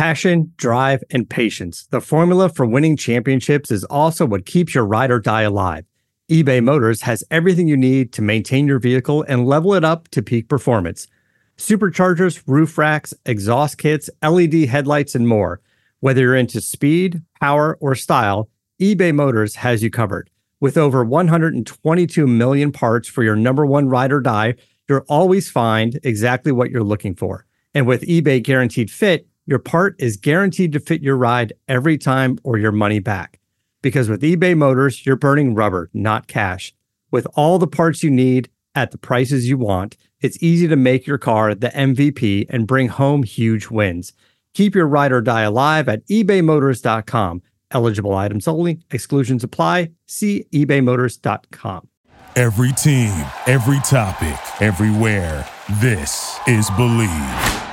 Passion, drive, and patience. The formula for winning championships is also what keeps your ride or die alive. eBay Motors has everything you need to maintain your vehicle and level it up to peak performance. Superchargers, roof racks, exhaust kits, LED headlights, and more. Whether you're into speed, power, or style, eBay Motors has you covered. With over 122 million parts for your number one ride or die, you'll always find exactly what you're looking for. And with eBay Guaranteed Fit, your part is guaranteed to fit your ride every time or your money back. Because with eBay Motors, you're burning rubber, not cash. With all the parts you need at the prices you want, it's easy to make your car the MVP and bring home huge wins. Keep your ride or die alive at ebaymotors.com. Eligible items only. Exclusions apply. See ebaymotors.com. Every team, every topic, everywhere. This is Believe.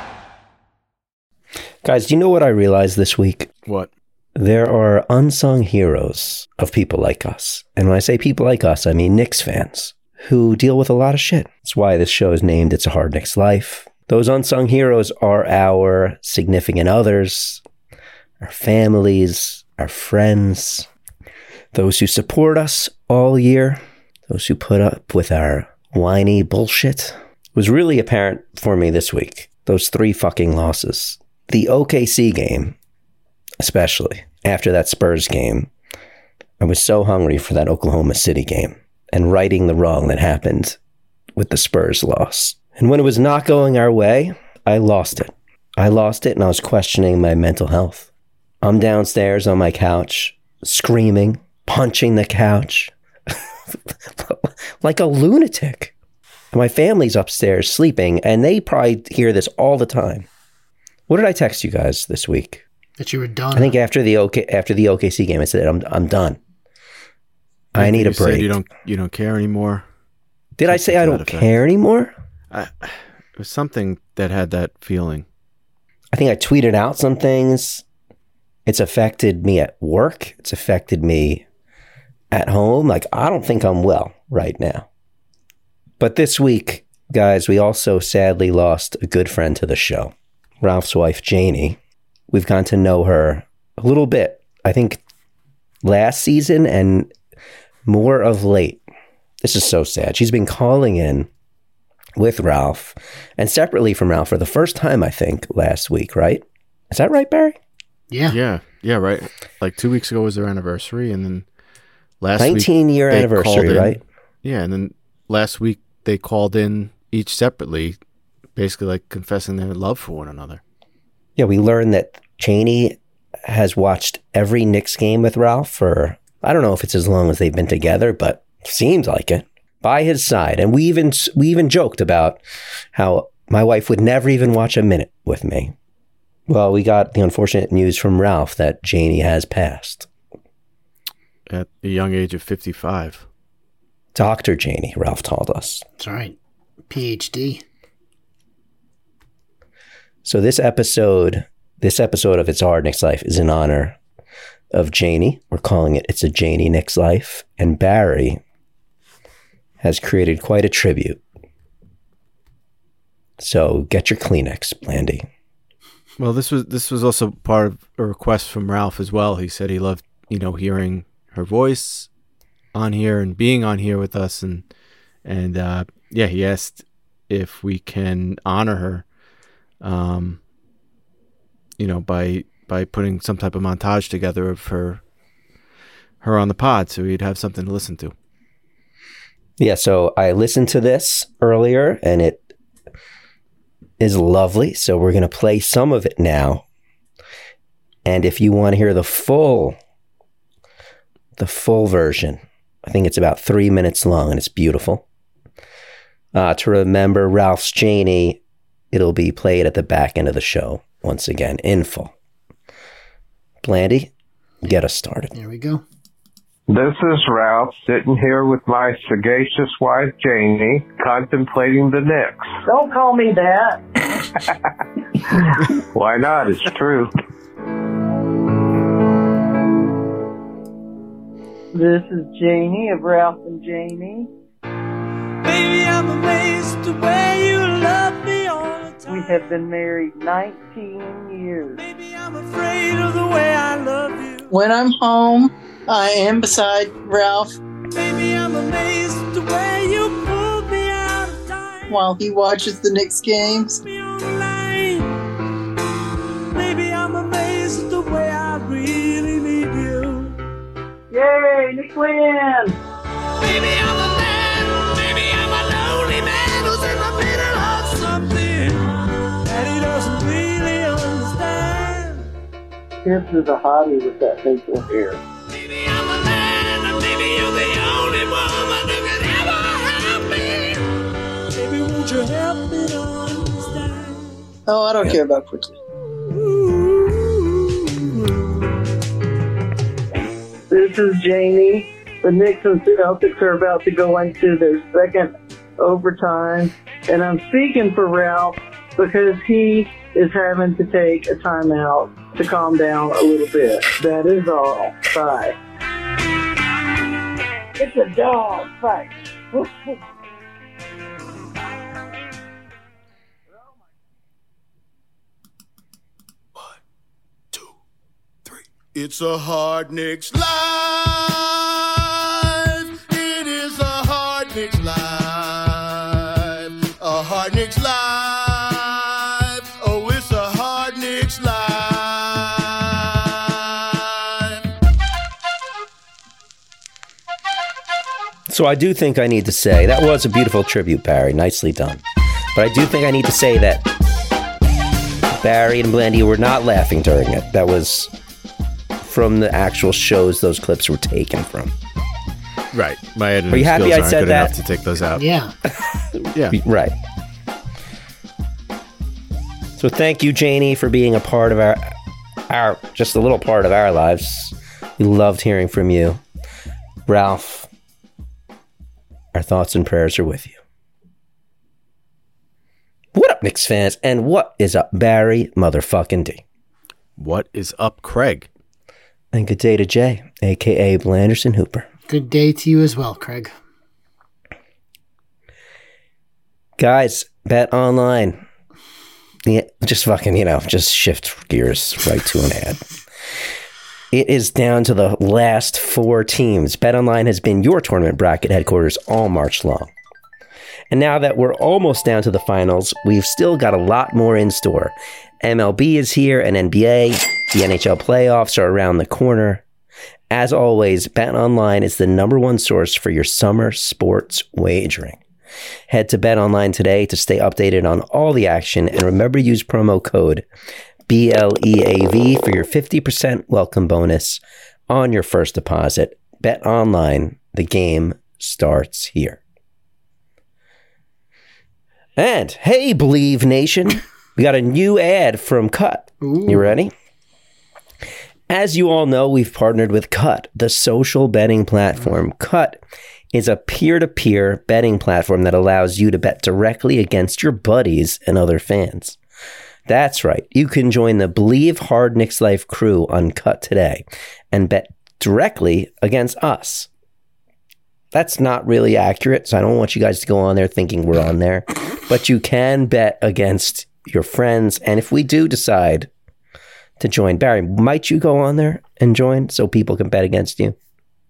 Guys, do you know what I realized this week? What? There are unsung heroes of people like us. And when I say people like us, I mean Knicks fans who deal with a lot of shit. That's why this show is named It's a Hard Knicks Life. Those unsung heroes are our significant others, our families, our friends, those who support us all year, those who put up with our whiny bullshit. It was really apparent for me this week, those 3 fucking losses. The OKC game, especially after that Spurs game, I was so hungry for that Oklahoma City game and righting the wrong that happened with the Spurs loss. And when it was not going our way, I lost it. I lost it and I was questioning my mental health. I'm downstairs on my couch, screaming, punching the couch like a lunatic. And my family's upstairs sleeping and they probably hear this all the time. What did I text you guys this week? That you were done. I think after the OKC game, I said I'm done. I need a break. You don't care anymore. Did I say I don't care anymore? It was something that had that feeling. I think I tweeted out some things. It's affected me at work. It's affected me at home. Like, I don't think I'm well right now. But this week, guys, we also sadly lost a good friend to the show. Ralph's wife, Janie. We've gotten to know her a little bit, I think, last season and more of late. This is so sad. She's been calling in with Ralph and separately from Ralph for the first time, I think, last week, right? Is that right, Barry? Yeah. Yeah, right. Like 2 weeks ago was their anniversary, and then last 19-year anniversary, right? Yeah, and then last week they called in each separately, basically like confessing their love for one another. Yeah, we learned that Janie has watched every Knicks game with Ralph for, I don't know if it's as long as they've been together, but seems like it, by his side. And we even joked about how my wife would never even watch a minute with me. Well, we got the unfortunate news from Ralph that Janie has passed. At the young age of 55. Dr. Janie, Ralph told us. That's right. PhD. So this episode of It's a Hard Knicks Life is in honor of Janie. We're calling it It's a Janie Knicks Life. And Barry has created quite a tribute. So get your Kleenex, Blandy. Well, this was also part of a request from Ralph as well. He said he loved, hearing her voice on here and being on here with us, and he asked if we can honor her, by putting some type of montage together of her on the pod, so we'd have something to listen to. Yeah, so I listened to this earlier, and it is lovely. So we're going to play some of it now. And if you want to hear the full version, I think it's about 3 minutes long, and it's beautiful. To remember Ralph's Janie, it'll be played at the back end of the show once again, in full. Blandy, get us started. There we go. This is Ralph sitting here with my sagacious wife, Janie, contemplating the Knicks. Don't call me that. Why not? It's true. This is Janie of Ralph and Janie. Baby, I'm amazed the way you love me all the time. We have been married 19 years. Baby, I'm I'm afraid of the way I love you. When I'm home, I am beside Ralph Baby, I'm amazed at the way you pulled me out of time. while he watches the Knicks games. Me on the line. Baby, I'm amazed at the way I really need you. Yay, Knicks win! Baby, I'm a man. Baby, I'm a lonely man who's in the middle of something that he doesn't really understand. Tips is a hottie with that facial hair. Baby, I'm a man, and baby, you're the only woman who can ever help me. Baby, won't you help me to understand? Oh, I don't care about Quickly. This is Jamie. The Knicks and Celtics are about to go into their second overtime, and I'm speaking for Ralph because he is having to take a timeout to calm down a little bit. That is all. Bye. It's a dog fight. It's a Hard Knicks Live. It is a Hard Knicks Live. A Hard Knicks Live. Oh, it's a Hard Knicks Live. So I do think I need to say, that was a beautiful tribute, Barry. Nicely done. But I do think I need to say that Barry and Blandy were not laughing during it. That was from the actual shows those clips were taken from. Right. My editing Are you happy skills I aren't said good that? enough to take those out. Yeah. Yeah. Right. So thank you, Janie, for being a part of our just a little part of our lives. We loved hearing from you. Ralph, our thoughts and prayers are with you. What up, Knicks fans? And what is up, Barry motherfucking D? What is up, Craig? And good day to Jay, a.k.a. Blanderson Hooper. Good day to you as well, Craig. Guys, Bet Online. Yeah, just fucking, just shift gears right to an ad. It is down to the last 4 teams. Bet Online has been your tournament bracket headquarters all March long. And now that we're almost down to the finals, we've still got a lot more in store. MLB is here and NBA. The NHL playoffs are around the corner. As always, BetOnline is the #1 source for your summer sports wagering. Head to BetOnline today to stay updated on all the action, and remember to use promo code BLEAV for your 50% welcome bonus on your first deposit. BetOnline, the game starts here. And hey, Believe Nation, we got a new ad from Cut. Ooh. You ready? As you all know, we've partnered with Cut, the social betting platform. Cut is a peer-to-peer betting platform that allows you to bet directly against your buddies and other fans. That's right. You can join the Believe Hard Knicks Life crew on Cut today and bet directly against us. That's not really accurate, so I don't want you guys to go on there thinking we're on there. But you can bet against your friends, and if we do decide to join, Barry, might you go on there and join so people can bet against you?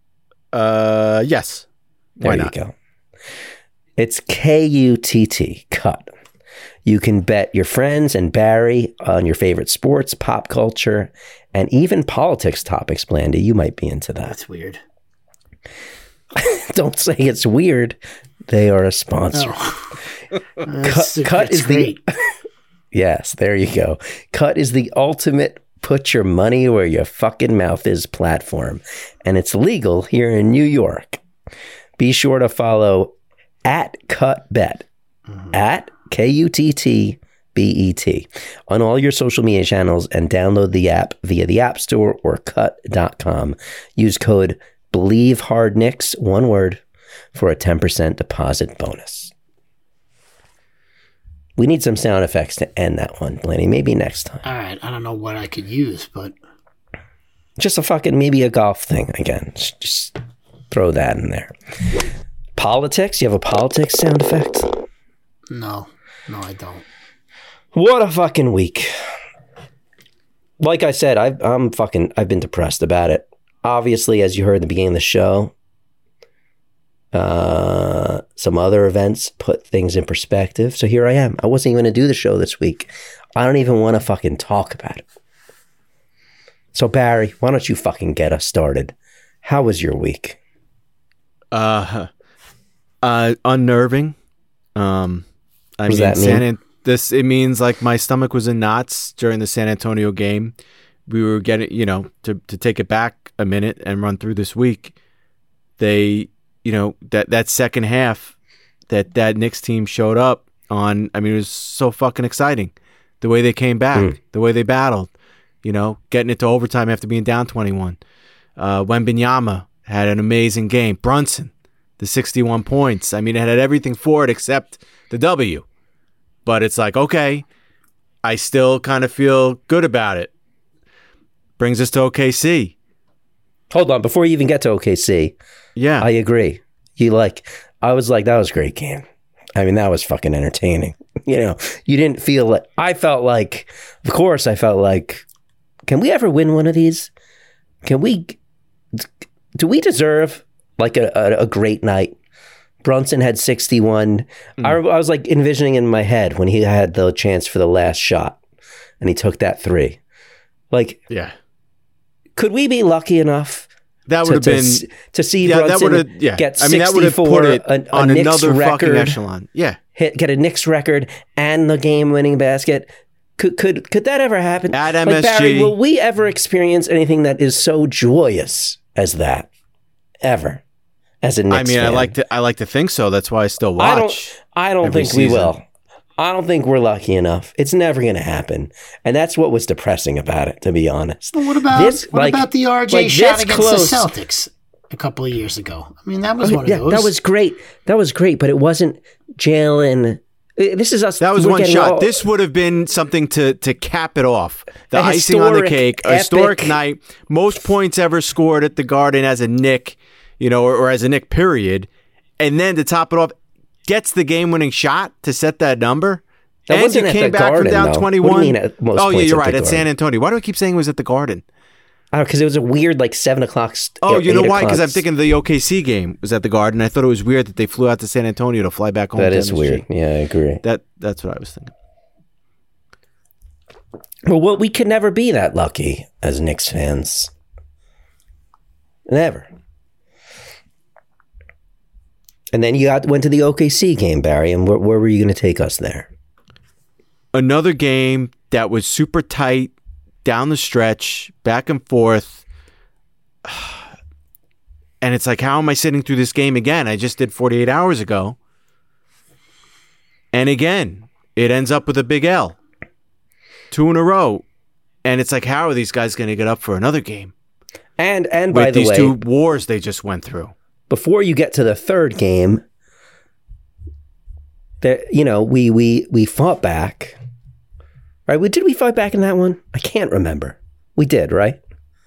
Yes. There you go. It's KUTT, Cut. You can bet your friends and Barry on your favorite sports, pop culture, and even politics topics, Blandy. You might be into that. That's weird. Don't say it's weird. They are a sponsor. Cut is great. Yes, there you go. Cut is the ultimate put your money where your fucking mouth is platform. And it's legal here in New York. Be sure to follow @CutBet, @KUTTBET on all your social media channels and download the app via the App Store or cut.com. Use code BelieveHardKnicks, one word, for a 10% deposit bonus. We need some sound effects to end that one, Blaney. Maybe next time. All right. I don't know what I could use, but Just a fucking, maybe a golf thing again. Just throw that in there. Politics? You have a politics sound effect? no, I don't. What a fucking week. like I said, I've been depressed about it. Obviously, as you heard at the beginning of the show, some other events put things in perspective. So here I am. I wasn't even going to do the show this week. I don't even want to fucking talk about it. So Barry, why don't you fucking get us started? How was your week? Unnerving. What does that mean? It means like my stomach was in knots during the San Antonio game. We were getting, to take it back a minute and run through this week. They, that second half that Knicks team showed up on, it was so fucking exciting. The way they came back, the way they battled, getting it to overtime after being down 21. Wembanyama had an amazing game. Brunson, the 61 points. It had everything for it except the W. But it's like, okay, I still kind of feel good about it. Brings us to OKC. Hold on, before you even get to OKC. Yeah. I agree. I was like, that was a great game. That was fucking entertaining. You didn't feel like, I felt like, can we ever win one of these? Do we deserve like a great night? Brunson had 61. I was like envisioning in my head when he had the chance for the last shot and he took that three. Yeah. Could we be lucky enough that would have been to see Brunson get 64 that would have put it on another record, fucking echelon. Yeah. Get a Knicks record and the game-winning basket. Could that ever happen? At MSG. Barry, will we ever experience anything that is so joyous as that? Ever? As a Knicks fan. I like to think so. That's why I still watch. I don't think we will. I don't think we're lucky enough. It's never going to happen. And that's what was depressing about it, to be honest. Well, what about the RJ shot against the Celtics a couple of years ago? That was one of those. That was great, but it wasn't Jalen. This is us. That was one shot. This would have been something to cap it off. The icing on the cake. A historic night. Most points ever scored at the Garden as a Knick, or as a Knick, period. And then to top it off, gets the game-winning shot to set that number. That wasn't at the Garden, from down though. 21. What do you mean at most points you're at right. the At San Antonio. Why do I keep saying it was at the Garden? Because it was a weird 7 o'clock. You know why? Because I'm thinking the OKC game was at the Garden. I thought it was weird that they flew out to San Antonio to fly back home. That to is MSG. weird. Yeah, I agree. That's what I was thinking. Well, we could never be that lucky as Knicks fans. Never. And then you went to the OKC game, Barry, and where were you going to take us there? Another game that was super tight, down the stretch, back and forth. And it's like, how am I sitting through this game again? I just did 48 hours ago. And again, it ends up with a big L. 2 in a row. And it's like, how are these guys going to get up for another game? And by the way, these two wars they just went through. Before you get to the third game, we fought back. Right? Did we fight back in that one? I can't remember. We did, right?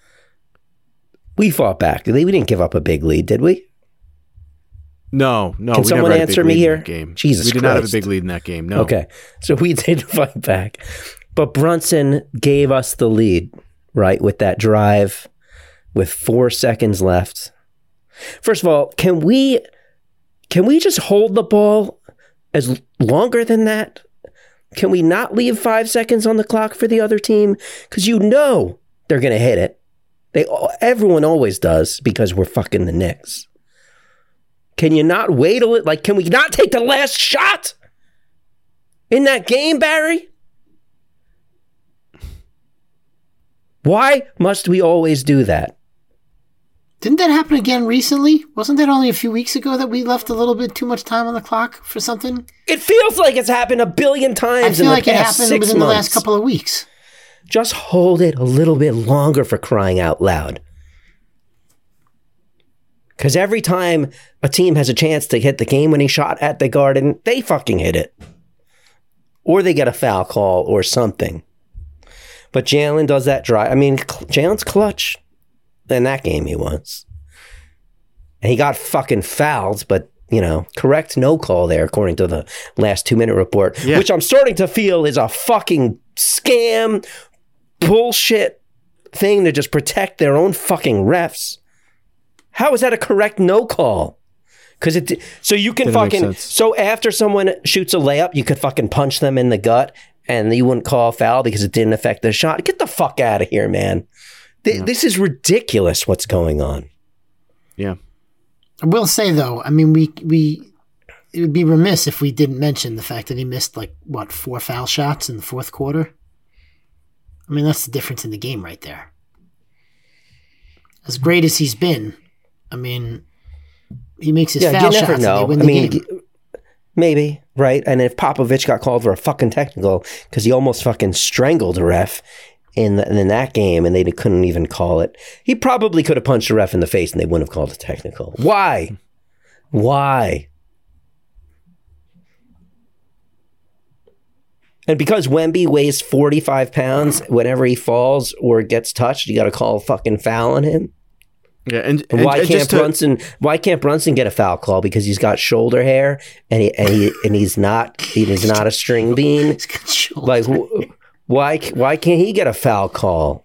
We fought back. We didn't give up a big lead, did we? No. Can someone answer me here? Jesus we did Christ. not have a big lead in that game, no. Okay, so we did fight back. But Brunson gave us the lead, right, with that drive with 4 seconds left. First of all, can we just hold the ball as longer than that? Can we not leave 5 seconds on the clock for the other team? Because they're going to hit it. Everyone always does because we're fucking the Knicks. Can you not wait a little? Can we not take the last shot in that game, Barry? Why must we always do that? Didn't that happen again recently? Wasn't that only a few weeks ago that we left a little bit too much time on the clock for something? It feels like it's happened a billion times in the past 6 months. I feel like it happened within the last couple of weeks. Just hold it a little bit longer, for crying out loud. Because every time a team has a chance to hit the game-winning shot at the Garden, they fucking hit it. Or they get a foul call or something. But Jalen does that drive. Jalen's clutch. In that game he was. And he got fucking fouled, but, correct no call there, according to the last 2-minute report, which I'm starting to feel is a fucking scam, bullshit thing to just protect their own fucking refs. How is that a correct no call? Because so you can fucking, so after someone shoots a layup, you could fucking punch them in the gut and you wouldn't call a foul because it didn't affect the shot. Get the fuck out of here, man. This is ridiculous what's going on. Yeah. I will say though, I mean, it would be remiss if we didn't mention the fact that he missed 4 foul shots in the fourth quarter. I mean, that's the difference in the game right there. As great as he's been, I mean, he makes his foul shots and they win the game. Maybe, right? And if Popovich got called for a fucking technical because he almost fucking strangled a ref in that game and they couldn't even call it, he probably could have punched a ref in the face and they wouldn't have called a technical. Why? And because Wemby weighs 45 pounds, whenever he falls or gets touched, you got to call a fucking foul on him. Yeah, and why can't Brunson get a foul call? Because he's got shoulder hair and he's not a string bean. Like, why can't he get a foul call?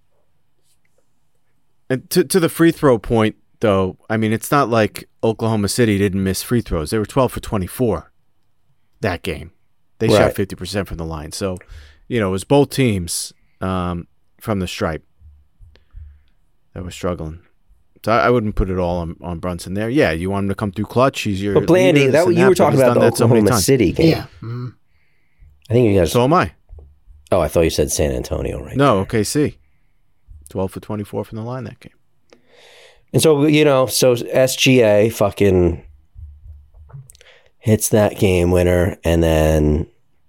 And to the free throw point, though, I mean, it's not like Oklahoma City didn't miss free throws. They were 12 for 24 that game. They shot 50% from the line. So, it was both teams from the stripe that were struggling. So I wouldn't put it all on Brunson there. Yeah, you want him to come through clutch. He's your But Blandy, that you were talking about the Oklahoma City game. Yeah. Mm-hmm. I think you guys. So am I. Oh, I thought you said San Antonio, right? No, OKC. 12 for 24 from the line that game. And so, so SGA fucking hits that game winner, and then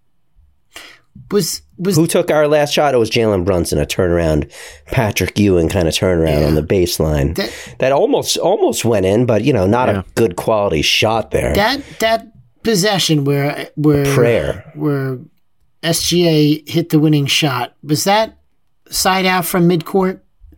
who took our last shot? It was Jalen Brunson, a turnaround, Patrick Ewing kind of turnaround on the baseline that almost went in, but not a good quality shot there. That possession where SGA hit the winning shot, was that side out from midcourt?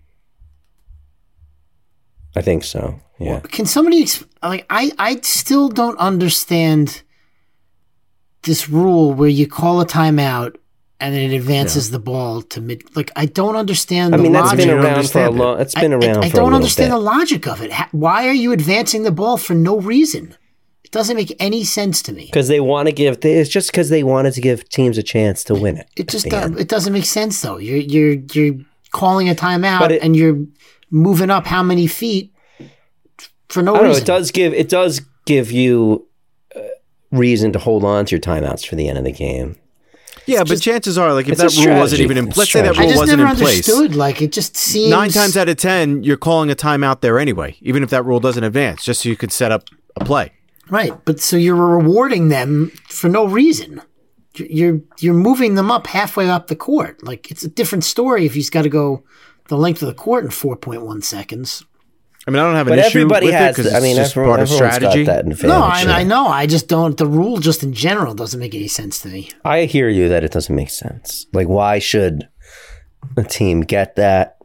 I think so. Yeah. Can somebody I still don't understand this rule where you call a timeout and then it advances the ball to mid. I don't understand. I mean, that's been around for a long. It's been around. I don't understand the logic of it. Why are you advancing the ball for no reason? It doesn't make any sense to me. Because they want to give. It's just because they wanted to give teams a chance to win it. It just it doesn't make sense though. You're calling a timeout and you're moving up how many feet for no reason. It does give you reason to hold on to your timeouts for the end of the game. Yeah, but chances are, if that rule wasn't even in place, let's say that rule wasn't in place. I just never understood. It just seems 9 times out of 10, you're calling a timeout there anyway, even if that rule doesn't advance, just so you could set up a play. Right, but so you're rewarding them for no reason. You're moving them up halfway up the court. It's a different story if he's got to go the length of the court in 4.1 seconds. I mean, I don't have an issue with it because it's just part of strategy. No, I know. I just don't. The rule just in general doesn't make any sense to me. I hear you that it doesn't make sense. Why should a team get that?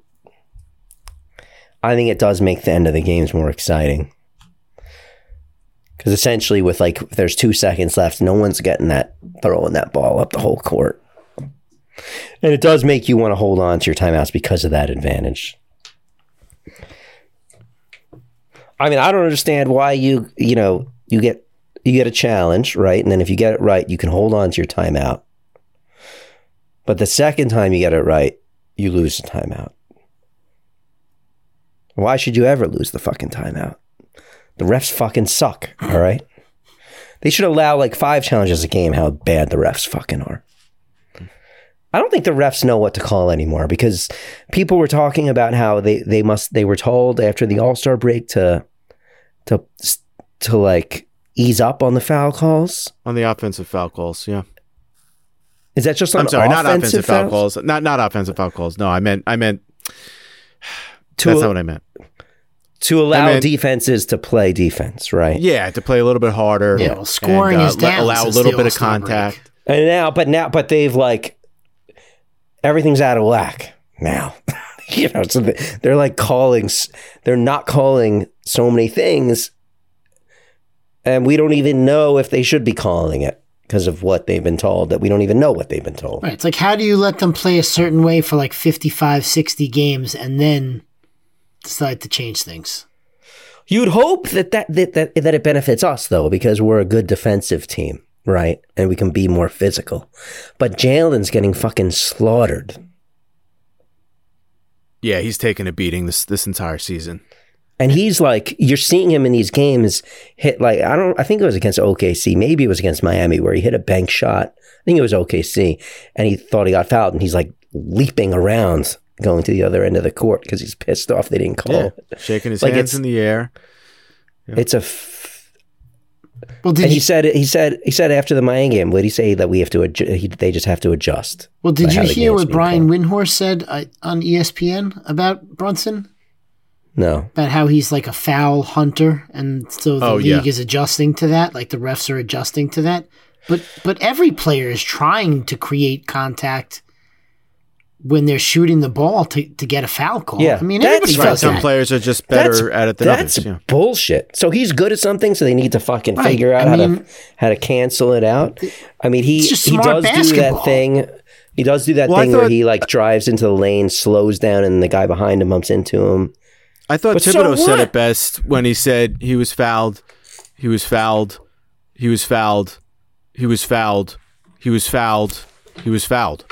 I think it does make the end of the games more exciting. Because essentially with if there's 2 seconds left, no one's throwing that ball up the whole court. And it does make you want to hold on to your timeouts because of that advantage. I mean, I don't understand why you get a challenge, right? And then if you get it right, you can hold on to your timeout. But the second time you get it right, you lose the timeout. Why should you ever lose the fucking timeout? The refs fucking suck, all right? They should allow 5 challenges a game, how bad the refs fucking are. I don't think the refs know what to call anymore because people were talking about how they were told after the All-Star break to ease up on the foul calls. On the offensive foul calls, yeah. Is that just on not offensive foul calls? Not offensive foul calls. No, I meant that's not what I meant. To allow defenses to play defense, right? Yeah, to play a little bit harder. Yeah, well, scoring is down. Allow a little bit of contact. Break. And but they've everything's out of whack now. So they're they're not calling so many things, and we don't even know if they should be calling it because of what they've been told, that we don't even know what they've been told. Right. It's like, how do you let them play a certain way for like 55, 60 games and then decide to change things? You'd hope that it benefits us, though, because we're a good defensive team, right? And we can be more physical. But Jalen's getting fucking slaughtered. Yeah, he's taken a beating this entire season. And he's like, you're seeing him in these games hit like, I think it was against OKC. Maybe it was against Miami where he hit a bank shot. I think it was OKC. And he thought he got fouled and he's like leaping around going to the other end of the court because he's pissed off they didn't call it. Shaking his like hands in the air. Yeah. It's a... Well, he said after the Miami game, what did he say that we have to they just have to adjust? Well, did you hear what Brian Windhorst said on ESPN about Brunson? No. About how he's like a foul hunter, and so the league is adjusting to that, like the refs are adjusting to that. But every player is trying to create contact when they're shooting the ball to get a foul call. Yeah, I mean, everybody does Some that. players are just better at it than others. That's bullshit. So he's good at something, so they need to fucking figure out how to cancel it out. I mean, he does do that thing. He does do that thing where he like drives into the lane, slows down, and the guy behind him bumps into him. I thought Thibodeau said it best when he said he was fouled, he was fouled, he was fouled, he was fouled, he was fouled, he was fouled.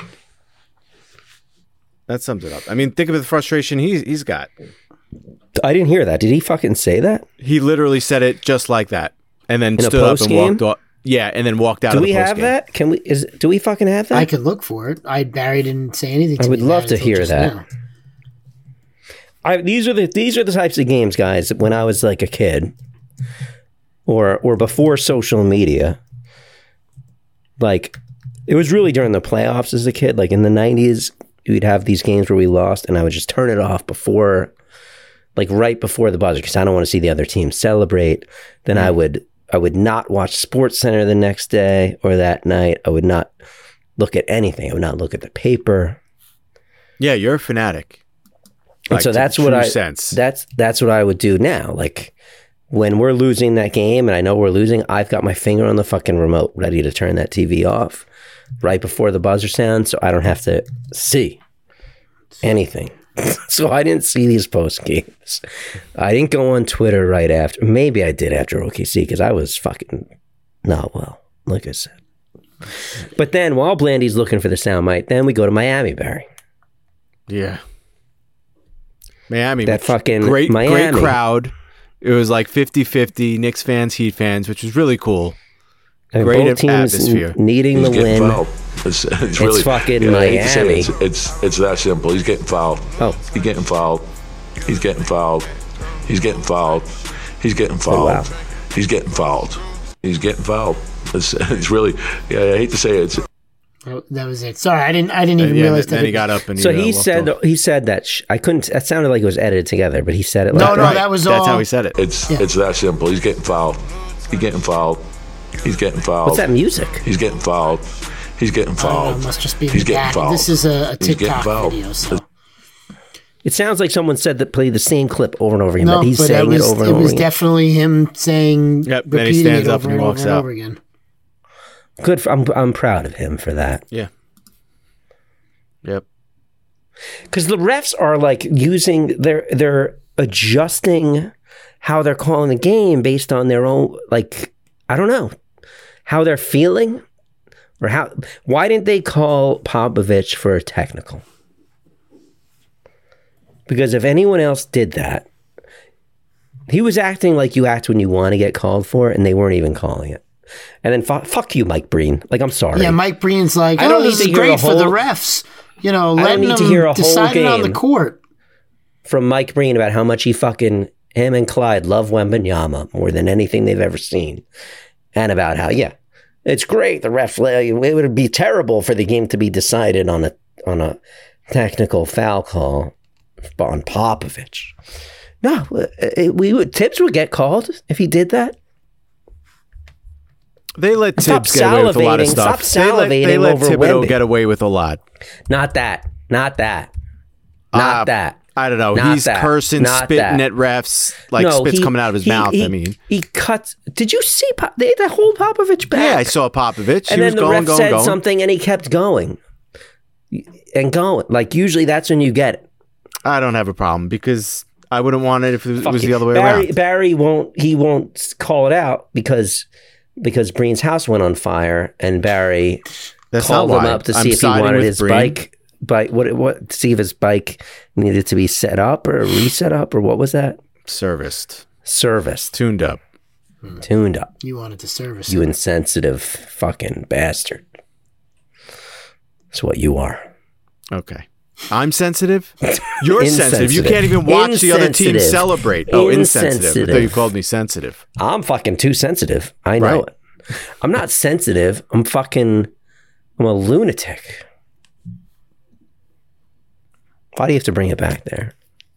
That sums it up. I mean, think of the frustration he's got. I didn't hear that. Did he fucking say that? He literally said it just like that, and then in stood up and walked off. Yeah, and then walked out. Do of we the have that? Do we fucking have that? I could look for it. Barry didn't say anything to me. I would love to hear that. Now. These are the types of games, guys, when I was like a kid or before social media. Like, it was really during the playoffs as a kid. Like in the 90s, we'd have these games where we lost, and I would just turn it off before, like right before the buzzer, because I don't want to see the other team celebrate. Then I would not watch SportsCenter the next day or that night. I would not look at anything. I would not look at the paper. Yeah, you're a fanatic. And so that's what that's what I would do now. Like when we're losing that game and I know we're losing, I've got my finger on the fucking remote ready to turn that TV off right before the buzzer sounds so I don't have to see anything. So I didn't see these post games. I didn't go on Twitter right after. Maybe I did after OKC because I was fucking not well, like I said. But then while Blandy's looking for the soundbite, then we go to Miami, Barry. Yeah. Miami. That fucking great Miami. crowd. It was like 50-50, Knicks fans, Heat fans, which was really cool. And great both teams atmosphere. Needing the win. It's really fucking Miami. It's that simple. He's getting fouled. Oh. He's getting fouled. He's getting fouled. He's getting fouled. He's getting fouled. Oh, wow. He's getting fouled. He's getting fouled. It's really. Yeah, I hate to say it. Oh, that was it. Sorry, I didn't even realize that. Then he got up and so he said that I couldn't. That sounded like it was edited together, but he said it. No, like that was That's all. how he said it. It's that simple. He's getting fouled. He's getting fouled. He's getting fouled. What's that music? He's getting fouled. He's getting fouled. It must just be He's getting fouled. This is a TikTok fouled. video. So. It sounds like someone said that played the same clip over and over again. No, but he's but saying it over and over It was again. definitely him saying, Yep, then he repeating stands it up over and and walks over and out. over again. Good. I'm proud of him for that. Yeah. Yep. Because the refs are like they're adjusting how they're calling the game based on their own, like, I don't know, how they're feeling or why didn't they call Popovich for a technical? Because if anyone else did that, he was acting like you act when you want to get called for it, and they weren't even calling it. And then fuck you, Mike Breen. Like, I'm sorry. Yeah, Mike Breen's like, I don't need this to is hear great a for the whole- refs. You know, I don't letting need to hear a them whole decide it on the game. court. From Mike Breen about how much him and Clyde love Wembanyama more than anything they've ever seen. And about how, it's great. The ref, it would be terrible for the game to be decided on a technical foul call on Popovich. No, Tibbs would get called if he did that. They let Stop Tibbs get away with a lot of salivating. stuff. Stop salivating They let over Thibodeau Wemby. get away with a lot. Not that. I don't know. Not He's that. cursing, Not spitting that. at refs, like No, spit's coming out of his mouth. I mean, he cuts. Did you see they hold Popovich back? yeah, I saw Popovich. And He then was the going, ref said going. something, and he kept going and going. Like usually, that's when you get it. I don't have a problem because I wouldn't want it if it was Fuck the it. other way Barry, around. Barry won't call it out because Breen's house went on fire, and Barry That's called not him why. up to I'm see if he siding wanted with his Breen. bike. What to see if his bike needed to be set up or reset up or what was that? Serviced, Tuned up. You wanted to service You it. insensitive fucking bastard. That's what you are. Okay. I'm sensitive. You're sensitive. You Insensitive. can't even watch the other team Insensitive. celebrate. Oh, insensitive. I Insensitive. thought you called me sensitive. I'm fucking too sensitive. I know Right. it. I'm not sensitive. I'm a lunatic. Why do you have to bring it back there?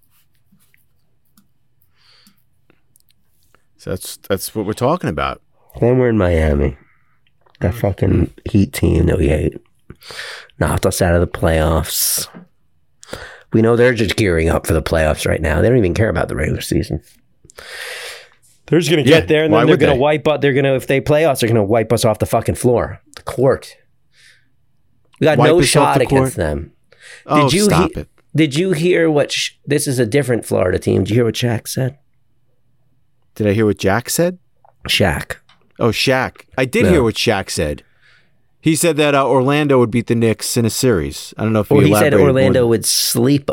So that's what we're talking about. Then we're in Miami. That fucking Heat team that we hate knocked us out of the playoffs. We know they're just gearing up for the playoffs right now. They don't even care about the regular season. They're just gonna get there and why then they're would gonna they? wipe up. They're gonna, if they play us, they're gonna wipe us off the fucking floor, the court. We got Wipe no us off shot the against court? them. Oh, stop it. Did you hear what? This is a different Florida team. Did you hear what Shaq said? Did I hear what Jack said? Shaq. Oh, Shaq. I did No. hear what Shaq said. He said that Orlando would beat the Knicks in a series. I don't know if Or he said elaborated more Orlando than- would sweep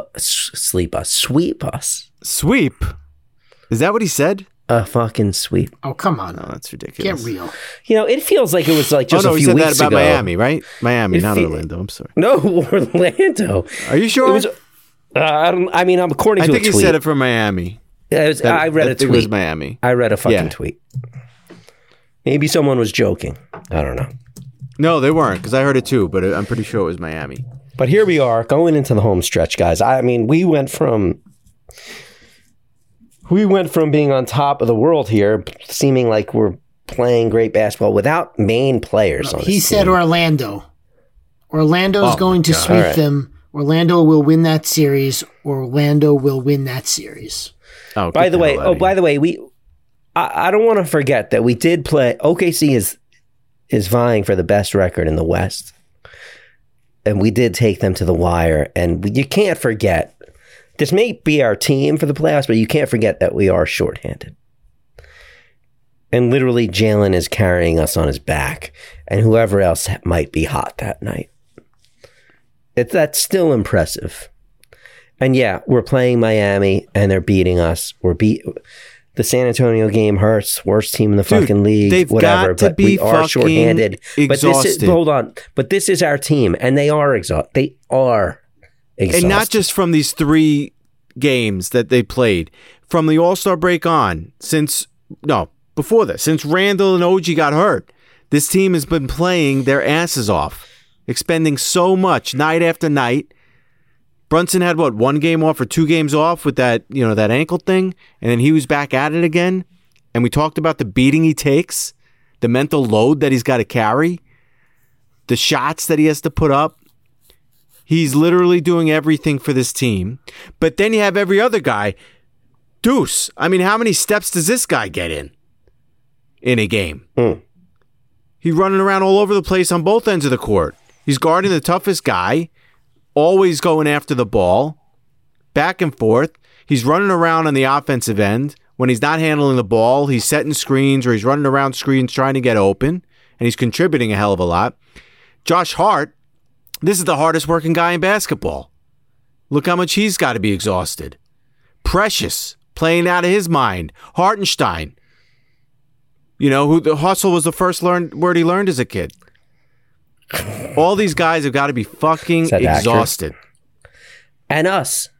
us. Sweep? Is that what he said? A fucking sweep. Oh, come on. No, that's ridiculous. Get real. You know, it feels like it was like just oh, no, a he few said that weeks about ago. Miami, right? Miami, It not fe- Orlando. I'm sorry. No, Orlando. Are you sure? It was, I mean, I'm according I to think a he tweet. said it from Miami. I read a It tweet. was Miami. I read a fucking Yeah. tweet. Maybe someone was joking. I don't know. No, they weren't, because I heard it too, but I'm pretty sure it was Miami. But here we are going into the home stretch, guys. I mean, we went from being on top of the world here, seeming like we're playing great basketball without main players on He this said team. Orlando. Orlando's Oh, going to my God. sweep All right. them. Orlando will win that series. Orlando will win that series. Oh, By the way, I don't want to forget that we did play. OKC is vying for the best record in the West, and we did take them to the wire. And you can't forget, this may be our team for the playoffs, but you can't forget that we are shorthanded. And literally, Jalen is carrying us on his back, and whoever else might be hot that night. That's still impressive. And yeah, we're playing Miami, and they're beating us. The San Antonio game hurts. Worst team in the fucking league. they've Whatever, got to but be we are fucking shorthanded. But this is exhausted. hold on. But this is our team, and they are exhausted. They are exhausted. And not just from these 3 games that they played, from the All-Star break on, before this, since Randall and OG got hurt, this team has been playing their asses off, expending so much night after night. Brunson had 1 game off or 2 games off with that ankle thing, and then he was back at it again. And we talked about the beating he takes, the mental load that he's got to carry, the shots that he has to put up. He's literally doing everything for this team. But then you have every other guy. Deuce. I mean, how many steps does this guy get in a game? He's running around all over the place on both ends of the court. He's guarding the toughest guy, always going after the ball, back and forth. He's running around on the offensive end. When he's not handling the ball, he's setting screens or he's running around screens trying to get open, and he's contributing a hell of a lot. Josh Hart, this is the hardest working guy in basketball. Look how much he's got to be exhausted. Precious, playing out of his mind. Hartenstein, who the hustle was the first word he learned as a kid. All these guys have got to be fucking Is that accurate? exhausted. And us.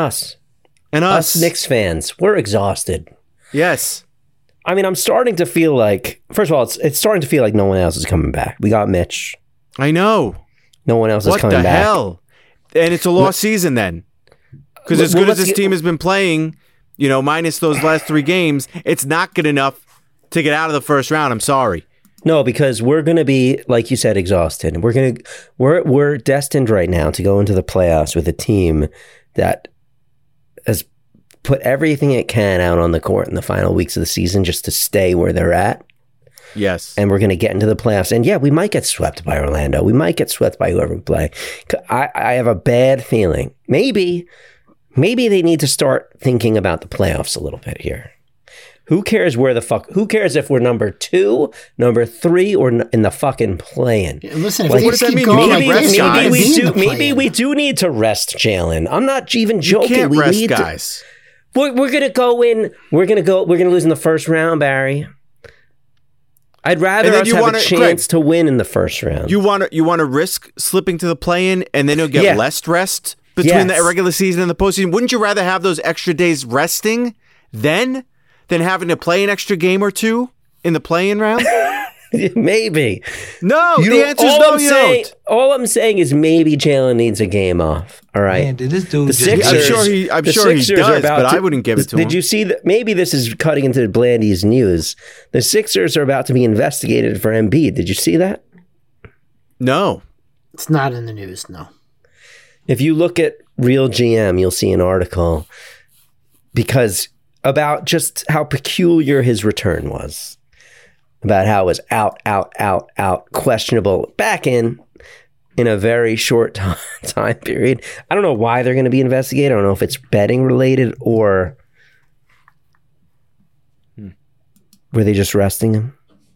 Us Knicks fans, we're exhausted. Yes. I mean, I'm starting to feel like, first of all, it's starting to feel like no one else is coming back. We got Mitch. I know. No one else is What coming the back. hell? And it's a lost season then. Because as Well, good as let's this team has been playing, minus those last 3 games, it's not good enough to get out of the first round. I'm sorry. No, because we're going to be, like you said, exhausted. We're destined right now to go into the playoffs with a team that has put everything it can out on the court in the final weeks of the season just to stay where they're at. Yes. And we're going to get into the playoffs. And yeah, we might get swept by Orlando. We might get swept by whoever we play. I have a bad feeling. Maybe they need to start thinking about the playoffs a little bit here. Who cares who cares if we're number 2, number 3, or in the fucking play-in? Listen, if Like, they what does that keep mean? going You like can't this, rest they're guys? gonna be in the Maybe play-in. we do need to rest Jalen. I'm not even You joking. can't we rest need guys. We're gonna go in. We're gonna lose in the first round, Barry. I'd rather And then us you have wanna- a chance to win in the first round. You want to risk slipping to the play-in and then you'll get Yeah. less rest between Yes. the regular season and the postseason? Wouldn't you rather have those extra days resting than having to play an extra game or two in the play-in round? Maybe. No, You the don't- answer is all no, I'm you saying, don't. all I'm saying is maybe Jalen needs a game off. All right. Man, did this dude The just Sixers, I'm the sure he Sixers are does, about but I wouldn't give it to him. Did you see that? Maybe this is cutting into Blandy's news. The Sixers are about to be investigated for Embiid. Did you see that? No. It's not in the news, no. If you look at Real GM, you'll see an article about just how peculiar his return was. About how it was out, questionable, back in a very short time period. I don't know why they're going to be investigated. I don't know if it's betting related or were they just resting him?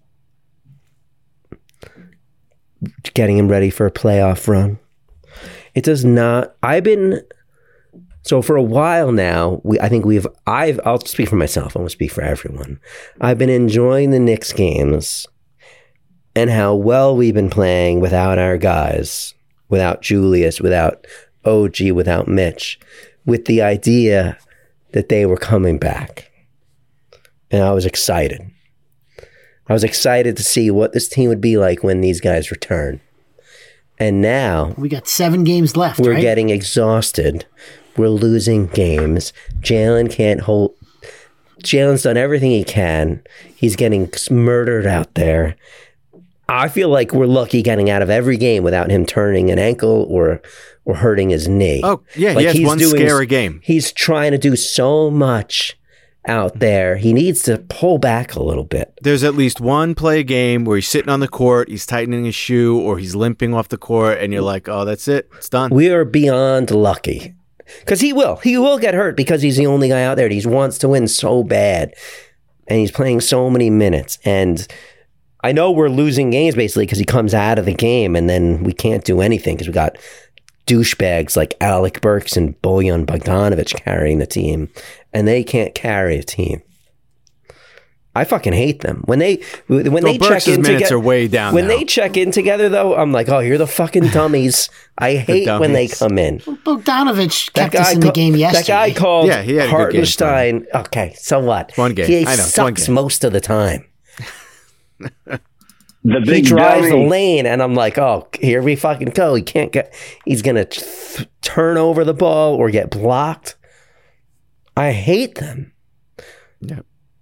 Getting him ready for a playoff run. It does not. So for a while now, I'll speak for myself. I won't speak for everyone. I've been enjoying the Knicks games and how well we've been playing without our guys, without Julius, without OG, without Mitch, with the idea that they were coming back. And I was excited. I was excited to see what this team would be like when these guys return. And now We got 7 games left, we're right? getting exhausted. We're losing games. Jalen can't hold. Jalen's done everything he can. He's getting murdered out there. I feel like we're lucky getting out of every game without him turning an ankle or hurting his knee. Oh, yeah, Like, he has he's one doing- scary game. He's trying to do so much out there. He needs to pull back a little bit. There's at least one play a game where he's sitting on the court, he's tightening his shoe, or he's limping off the court, and you're like, oh, that's it. It's done. We are beyond lucky. Because he will get hurt because he's the only guy out there. He wants to win so bad. And he's playing so many minutes. And I know we're losing games basically because he comes out of the game and then we can't do anything because we got douchebags like Alec Burks and Bojan Bogdanovic carrying the team. And they can't carry a team. I fucking hate them. When they check Burks' in minutes together, are way down when now. they check in together though, I'm like, oh, you're the fucking dummies. I hate when they dummies. come in. Bogdanovich kept us in the game yesterday. That guy called Yeah, he had a good game Hartenstein. Okay, so what? One game. He I know, it's one sucks game. most of the time. The He big drives the dummy. lane, and I'm like, oh, here we fucking go. He can't get. He's gonna turn over the ball or get blocked. I hate them. Yeah.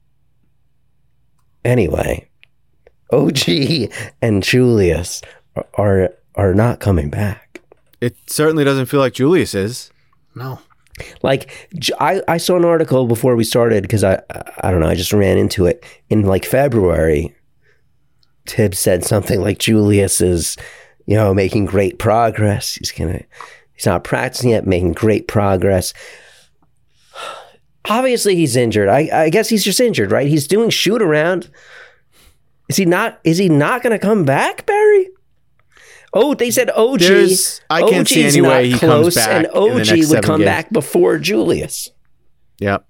Anyway, OG and Julius are not coming back. It certainly doesn't feel like Julius is. No. Like I saw an article before we started because I don't know, I just ran into it in like February. Tibbs said something like Julius is, making great progress. He's not practicing yet, making great progress. Obviously he's injured. I guess he's just injured, right? He's doing shoot around. Is he not going to come back, Barry? Oh, they said OG. I can't see OG's any way not he comes close, back and in the OG next would 7 come games. back before Julius. Yep.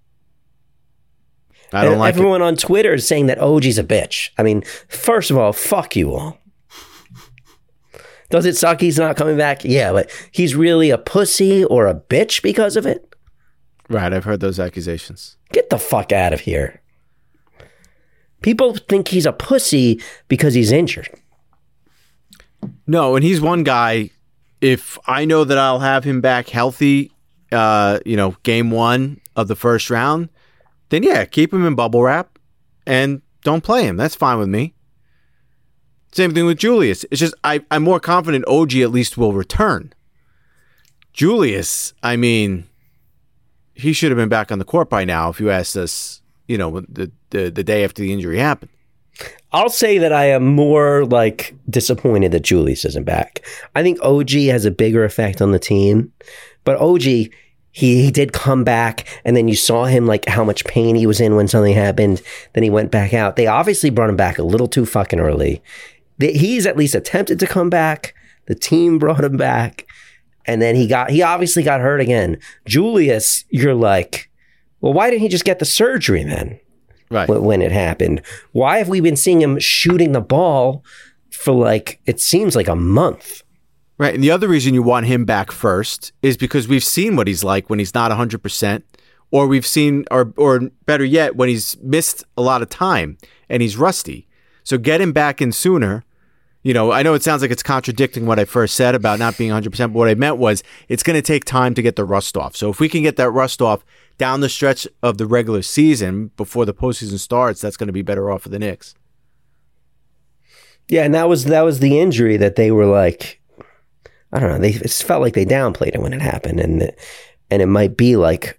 I don't And like everyone on Twitter is saying that OG's a bitch. I mean, first of all, fuck you all. Does it suck he's not coming back? Yeah, but he's really a pussy or a bitch because of it? it. Right, I've heard those accusations. Get the fuck out of here. People think he's a pussy because he's injured. No, and he's one guy, if I know that I'll have him back healthy, game 1 of the first round, then yeah, keep him in bubble wrap and don't play him. That's fine with me. Same thing with Julius. It's just I'm more confident OG at least will return. Julius, I mean, he should have been back on the court by now if you asked us, the day after the injury happened. I'll say that I am more like disappointed that Julius isn't back. I think OG has a bigger effect on the team, but OG, he did come back, and then you saw him like how much pain he was in when something happened. Then he went back out. They obviously brought him back a little too fucking early. He's at least attempted to come back. The team brought him back, and then he obviously got hurt again. Julius, you're like, well, why didn't he just get the surgery then? Right. When it happened. Why have we been seeing him shooting the ball for it seems like a month? Right. And the other reason you want him back first is because we've seen what he's like when he's not 100%, or we've seen, or better yet, when he's missed a lot of time and he's rusty. So get him back in sooner. I know it sounds like it's contradicting what I first said about not being 100%, but what I meant was it's going to take time to get the rust off. So if we can get that rust off down the stretch of the regular season before the postseason starts, that's going to be better off for the Knicks. Yeah, and that was the injury that they were like, I don't know, it felt like they downplayed it when it happened, and it might be like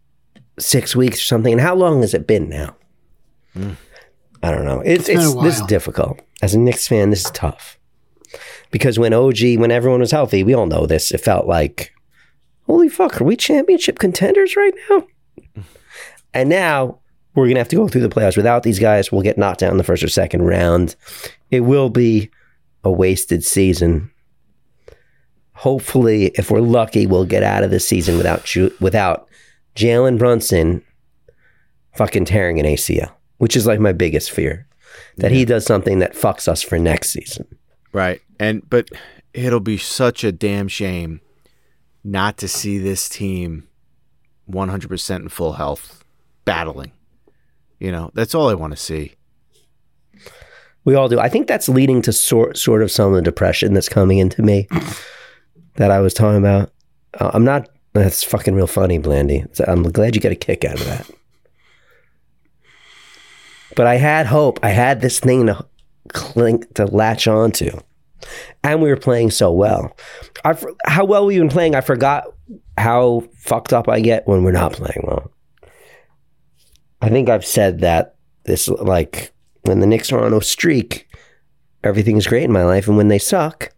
6 weeks or something. And how long has it been now? I don't know. It's this is difficult. As a Knicks fan, this is tough. Because when everyone was healthy, we all know this, it felt like, holy fuck, are we championship contenders right now? And now we're going to have to go through the playoffs without these guys. We'll get knocked out in the first or second round. It will be a wasted season. Hopefully, if we're lucky, we'll get out of this season without Jalen Brunson fucking tearing an ACL, which is like my biggest fear, that he does something that fucks us for next season. Right. But it'll be such a damn shame not to see this team 100% in full health battling. That's all I want to see. We all do. I think that's leading to sort of some of the depression that's coming into me that I was talking about. That's fucking real funny, Blandy. I'm glad you get a kick out of that. But I had hope. I had this thing to latch onto. And we were playing so well. How well we've been playing, I forgot how fucked up I get when we're not playing well. I think I've said that when the Knicks are on a streak, everything's great in my life. And when they suck,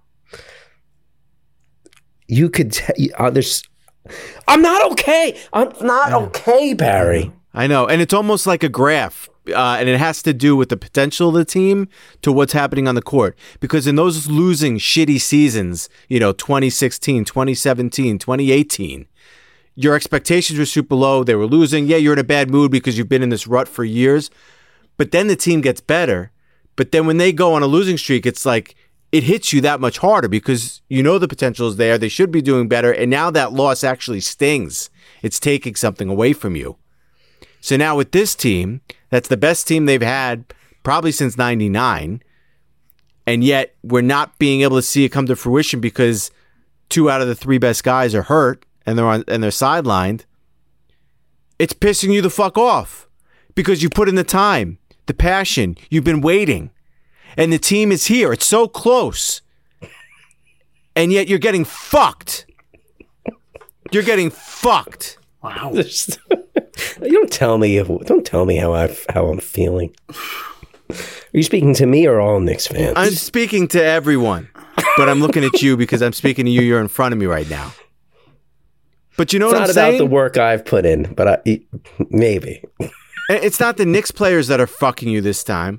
you could I'm not okay. I'm not okay, Barry. I know. And it's almost like a graph. And it has to do with the potential of the team to what's happening on the court. Because in those losing shitty seasons, 2016, 2017, 2018, your expectations were super low. They were losing. Yeah, you're in a bad mood because you've been in this rut for years. But then the team gets better. But then when they go on a losing streak, it's like it hits you that much harder because the potential is there. They should be doing better. And now that loss actually stings. It's taking something away from you. So now with this team, that's the best team they've had probably since 99. And yet we're not being able to see it come to fruition because 2 out of the 3 best guys are hurt and they're sidelined. It's pissing you the fuck off because you put in the time, the passion, you've been waiting, and the team is here. It's so close. And yet you're getting fucked. You're getting fucked. Wow. Don't tell me how I'm feeling. Are you speaking to me or all Knicks fans? I'm speaking to everyone, but I'm looking at you because I'm speaking to you. You're in front of me right now. But you know what I'm saying? It's not about the work I've put in, but maybe. It's not the Knicks players that are fucking you this time.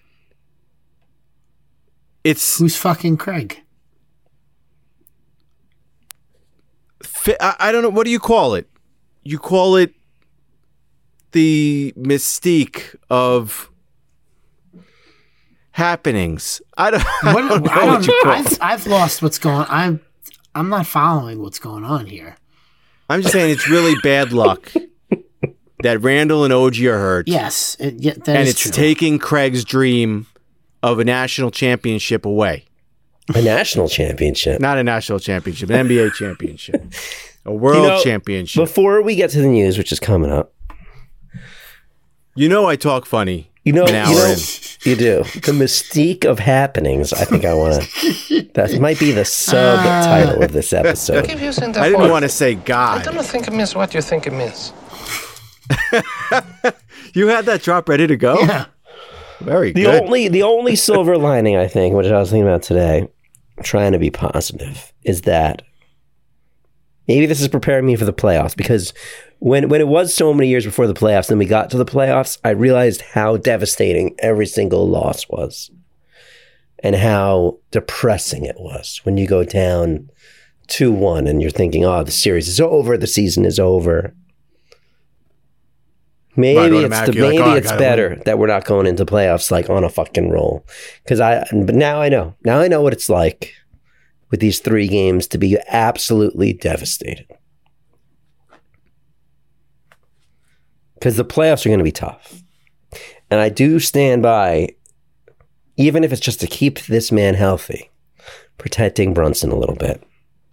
Who's fucking Craig? I don't know. What do you call it? You call it the mystique of happenings. I don't know what you call it. I've lost what's going on. I'm not following what's going on here. I'm just saying it's really bad luck that Randall and OG are hurt. Yes, and it's true. Taking Craig's dream of a national championship away. A national championship? Not a national championship, an NBA championship. A world championship. Before we get to the news, which is coming up. I talk funny You An hour in. you do. The mystique of happenings. I think I want to. That might be the subtitle of this episode. Keep using the I didn't word. want to say I God. don't think it means what you think it means. You had that drop ready to go? Yeah. Very The good. only silver lining, I think, which I was thinking about today, trying to be positive, is that maybe this is preparing me for the playoffs, because when it was so many years before the playoffs, then we got to the playoffs, I realized how devastating every single loss was and how depressing it was when you go down 2-1 and you're thinking, oh, the series is over, the season is over. Maybe it's better that we're not going into playoffs like on a fucking roll. But now I know. Now I know what it's like with these 3 games to be absolutely devastated. Because the playoffs are going to be tough. And I do stand by, even if it's just to keep this man healthy, protecting Brunson a little bit.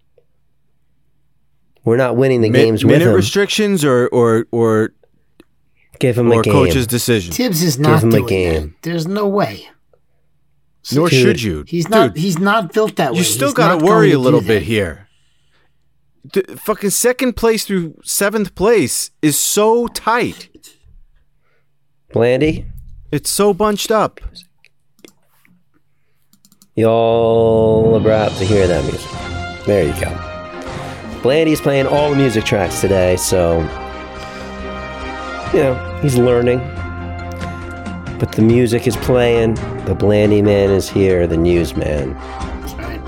We're not winning the games with minute him. restrictions or Give him a game. coach's decision. Tibbs is not Give him a doing game. that. There's no way. Nor Dude, should you. He's not. Dude, He's not built that way. you still He's got not to worry going a little do bit that. here. The fucking second place through 7th place is so tight. Blandy, It's so bunched up. y'all are about to hear that music. There you go. Blandy's playing all the music tracks today, so, you know, he's learning. But the music is playing. The Blandy man is here, the news man. That's right.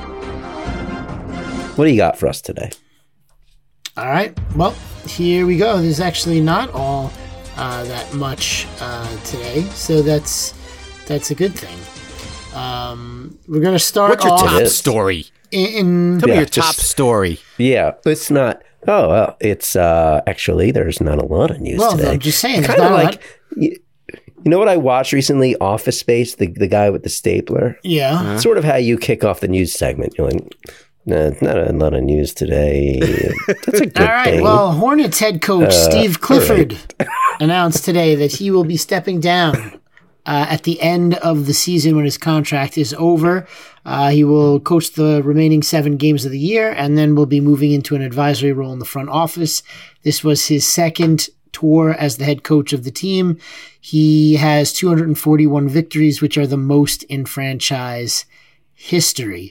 What do you got for us today? All right. Well, here we go. There's actually not all that much today, so that's a good thing. We're gonna start What's your off top is. story? in Tell me Yeah, your top just- story. Yeah, it's not. Oh, well, it's actually, there's not a lot of news well, today. I'm just saying. There's Kind of not a like, lot. you know what I watched recently? Office Space, the guy with the stapler. Yeah. Sort of how you kick off the news segment. You're like, no, not a lot of news today. That's a good All right. thing. Well, Hornets head coach Steve Clifford announced today that he will be stepping down at the end of the season when his contract is over. He will coach the remaining 7 games of the year and then will be moving into an advisory role in the front office. This was his second tour as the head coach of the team. He has 241 victories, which are the most in franchise history.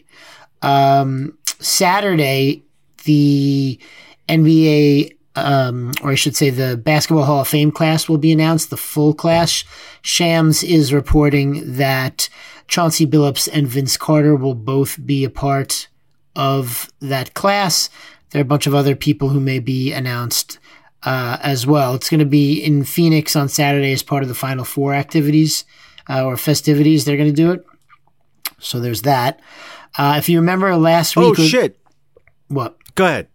Saturday, the NBA, or I should say the Basketball Hall of Fame class will be announced, the full class. Shams is reporting that Chauncey Billups and Vince Carter will both be a part of that class. There are a bunch of other people who may be announced as well. It's going to be in Phoenix on Saturday as part of the Final Four activities or festivities. They're going to do it. So there's that. If you remember last week... Oh, shit. What? Go ahead.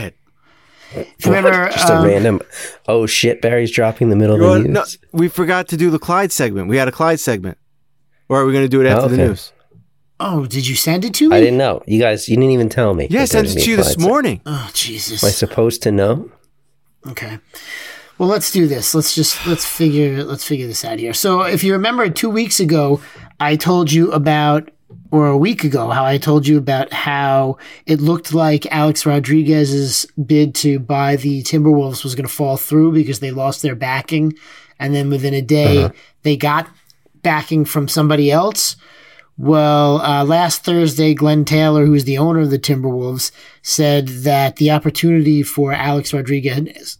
If you remember... Just a random, oh shit, Barry's dropping in the middle of the news. No, we forgot to do the Clyde segment. We had a Clyde segment. Or are we going to do it after the okay. news? Oh, did you send it to me? I didn't know. You guys, you didn't even tell me. Yeah, I that there sent was it to a you this Clyde morning. Oh, Jesus. segment. Am I supposed to know? Okay. Well, let's do this. Let's figure this out here. So if you remember 2 weeks ago, I told you about, or a week ago, how I told you about how it looked like Alex Rodriguez's bid to buy the Timberwolves was going to fall through because they lost their backing. And then within a day, they got backing from somebody else. Well, last Thursday, Glenn Taylor, who is the owner of the Timberwolves, said that the opportunity for Alex Rodriguez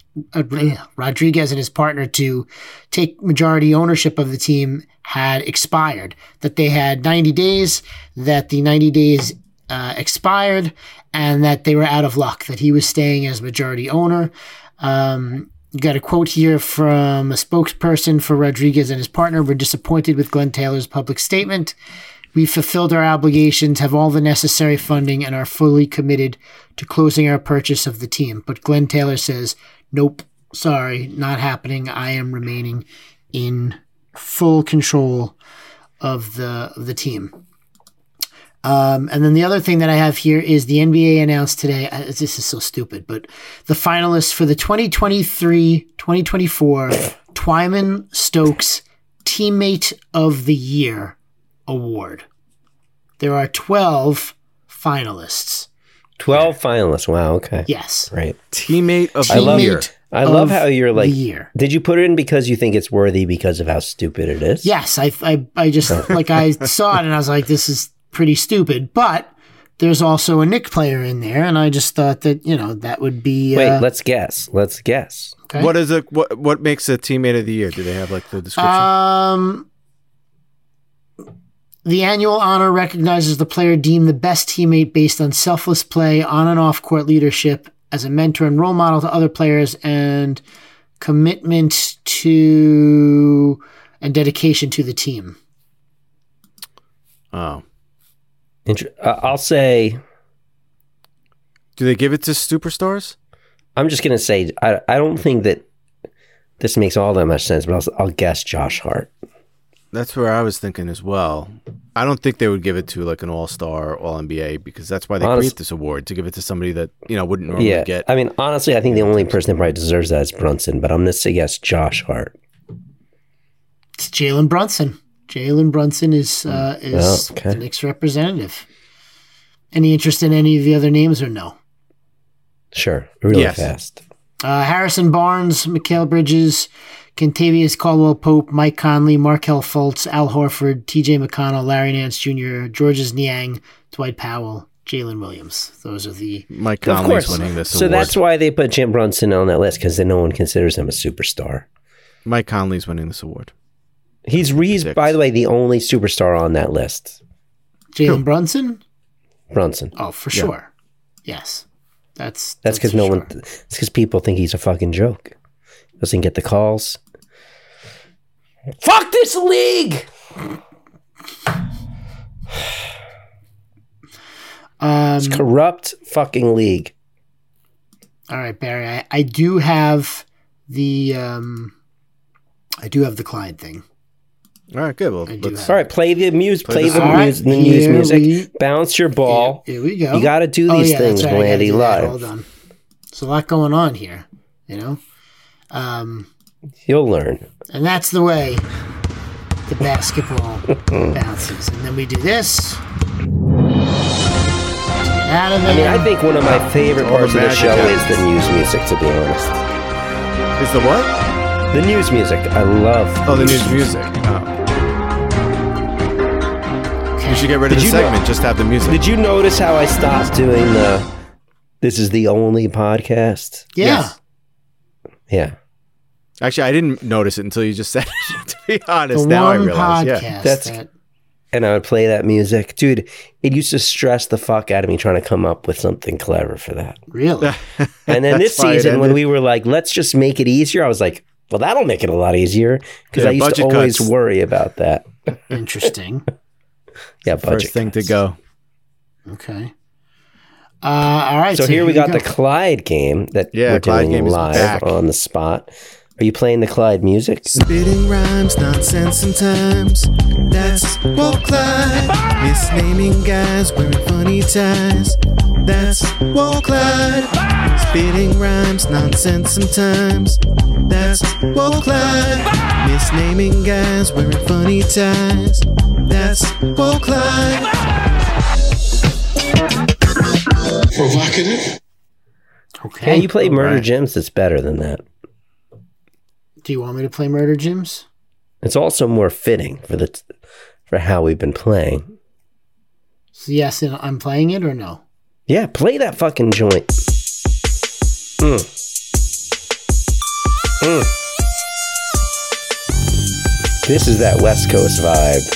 and his partner to take majority ownership of the team had expired, that they had 90 days, that the 90 days expired, and that they were out of luck, that he was staying as majority owner. You got a quote here from a spokesperson for Rodriguez and his partner. We're disappointed with Glenn Taylor's public statement. We've fulfilled our obligations, have all the necessary funding, and are fully committed to closing our purchase of the team. But Glenn Taylor says, nope, sorry, not happening. I am remaining in full control of the team. And then the other thing that I have here is the NBA announced today, this is so stupid, but the finalists for the 2023-2024 Twyman Stokes Teammate of the Year award. There are 12 finalists. 12 finalists. Wow, okay. Yes. Right. Teammate of the year. I love how you're like, the year. Did you put it in because you think it's worthy because of how stupid it is? Yes, I just like I saw it and I was like, this is pretty stupid. But there's also a Knick player in there, and I just thought that that would be. Wait, let's guess. Okay. What is what makes a teammate of the year? Do they have like the description? The annual honor recognizes the player deemed the best teammate based on selfless play, on and off court leadership, as a mentor and role model to other players, and commitment to and dedication to the team. Oh. I'll say... Do they give it to superstars? I'm just going to say, I don't think that this makes all that much sense, but I'll guess Josh Hart. That's where I was thinking as well. I don't think they would give it to like an all-star, all-NBA, because that's why they create this award, to give it to somebody that, wouldn't normally get. I mean, honestly, I think the only person that probably deserves that is Brunson, but I'm going to say yes, Josh Hart. It's Jalen Brunson. Jalen Brunson is okay. the Knicks representative. Any interest in any of the other names or no? Sure. Really fast. Harrison Barnes, Mikal Bridges, Kentavious Caldwell-Pope, Mike Conley, Markelle Fultz, Al Horford, TJ McConnell, Larry Nance Jr., Georges Niang, Dwight Powell, Jalen Williams. Those are the... Mike Conley's winning this award. So that's why they put Jim Brunson on that list, because then no one considers him a superstar. Mike Conley's winning this award. He's by the way, the only superstar on that list. Jalen Brunson? Brunson. Oh, for sure. Yes. That's because it's because people think he's a fucking joke. Doesn't get the calls. Fuck this league! It's corrupt fucking league. All right, Barry. I do have the Clyde thing. All right, good. Well, all right, play the news music. Bounce your ball. Here we go. You got to do these things, Blandy, live. Hold on. There's a lot going on here, You'll learn. And that's the way the basketball bounces. And then we do this. Get out of there. I mean, I think one of my favorite parts of the show is the news music, to be honest. Is the what? The news music. I love the news music. You should get rid of the segment. Just have the music. Did you notice how I stopped doing this is the only podcast? Yeah. Yes. Yeah. Actually, I didn't notice it until you just said it, to be honest. Now I realize. Yeah. And I would play that music. Dude, it used to stress the fuck out of me trying to come up with something clever for that. Really? And then this season, when we were like, let's just make it easier, I was like, well, that'll make it a lot easier. Because I used to always worry about that. Interesting. Yeah, budget First thing to go. Okay. All right. So here we got the Clyde game that we're doing live on the spot. Are you playing the Clyde music? Spitting rhymes, nonsense sometimes. That's Walt Clyde. Misnaming guys wearing funny ties. That's Walt Clyde. Spitting rhymes, nonsense sometimes. That's Walt Clyde. Misnaming guys wearing funny ties. That's Walt Clyde. Provocative. Okay. Yeah, you play Murder Gems. It's better than that. Do you want me to play Murder Gems? It's also more fitting for how we've been playing. So yes, and I'm playing it or no? Yeah, play that fucking joint. This is that West Coast vibe.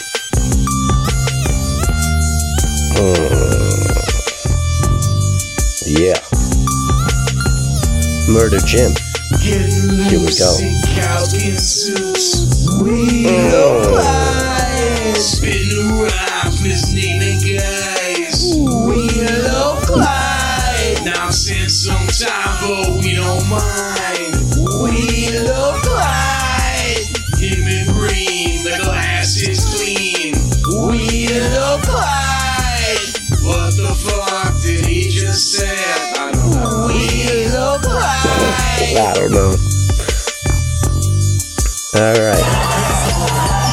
Yeah. Murder Jim. Here we go. Spitting rhymes, misnaming guys. We love Clyde. Nonsense sometimes, but we don't mind. We love Clyde. Him in green, the glass is clean. We love Clyde. What the fuck did he just say? I don't know. We love Clyde. I don't know. All right.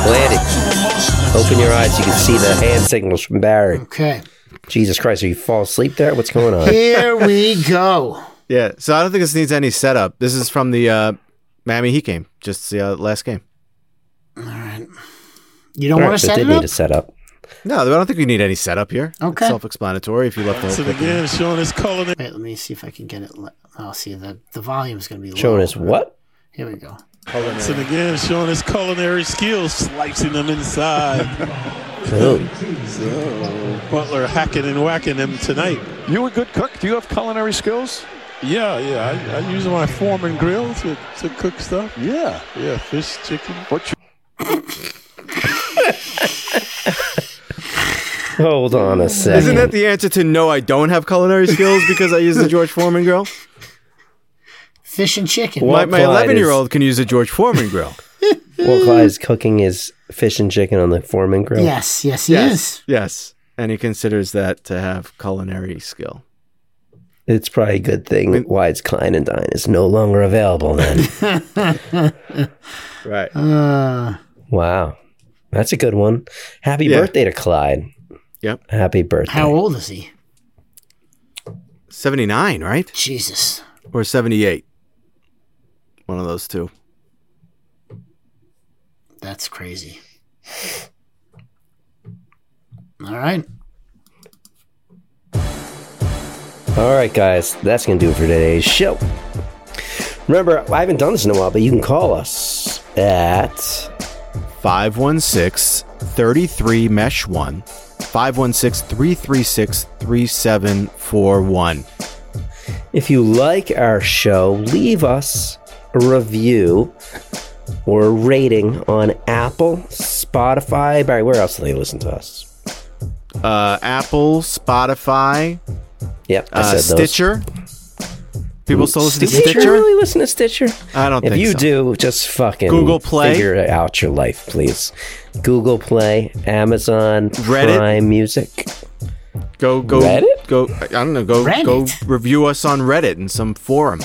Blandy, open your eyes. You can see the hand signals from Barry. Okay. Jesus Christ, are you fall asleep there? What's going on? Here we go. Yeah, so I don't think this needs any setup. This is from the Miami Heat game, just the last game. All right. You don't want to set it up? Need a setup. No, I don't think we need any setup here. Okay. It's self-explanatory if you left the whole thing. Again, showing his color. Wait, let me see if I can get it. I'll see the volume is going to be low. Showing us what? Here we go. And again, showing his culinary skills, slicing them inside. Oh. So, Butler hacking and whacking them tonight. You a good cook? Do you have culinary skills? Yeah. I use my Foreman grill to cook stuff. Yeah. Yeah, fish, chicken. Hold on a second. Isn't that the answer to no, I don't have culinary skills because I use the George Foreman grill? Fish and chicken. My 11-year-old can use a George Foreman grill. Well, Clyde's cooking his fish and chicken on the Foreman grill. Yes, he is. Yes, and he considers that to have culinary skill. It's probably a good thing Wides Klein and Dine is no longer available then. Right. Wow. That's a good one. Happy birthday to Clyde. Yep. Happy birthday. How old is he? 79, right? Jesus. Or 78. One of those two. That's crazy. All right. All right, guys. That's going to do it for today's show. Remember, I haven't done this in a while, but you can call us at 516-33-MESH-1. 516-336-3741. If you like our show, leave us a review or a rating on Apple, Spotify. Barry, where else do they listen to us? Apple, Spotify. Yep, I said those. Stitcher. People still listen to Stitcher? Stitcher? Really listen to Stitcher? I don't think so. If you do, just fucking Google Play? Figure out your life, please. Google Play, Amazon, Reddit? Prime Music. Go Reddit? Go I don't know, go review us on Reddit in some forum.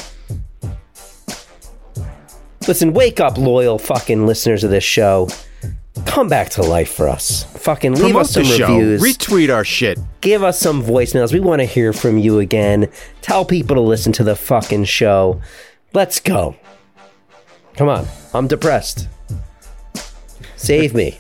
Listen, wake up, loyal fucking listeners of this show. Come back to life for us. Fucking leave us some reviews. Retweet our shit. Give us some voicemails. We want to hear from you again. Tell people to listen to the fucking show. Let's go. Come on. I'm depressed. Save me.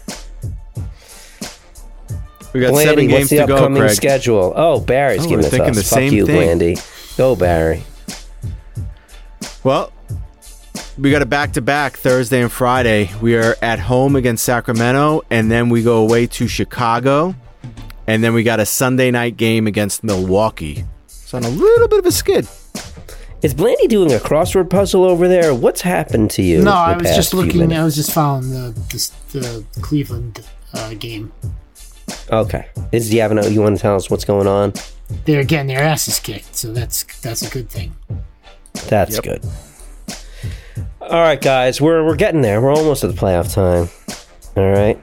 We got Blandy, 7 games what's the to go, upcoming Craig. schedule? Oh, Barry's giving we're us thinking us. the Fuck same you, thing. Blandy. Go, Barry. Well, we got a back-to-back Thursday and Friday. We are at home against Sacramento, and then we go away to Chicago, and then we got a Sunday night game against Milwaukee. So on a little bit of a skid. Is Blandy doing a crossword puzzle over there? What's happened to you? No, I was just looking. I was just following the Cleveland game. Okay. Do you want to tell us what's going on? They're getting their asses kicked, so that's a good thing. That's good. All right, guys, we're getting there. We're almost at the playoff time. All right.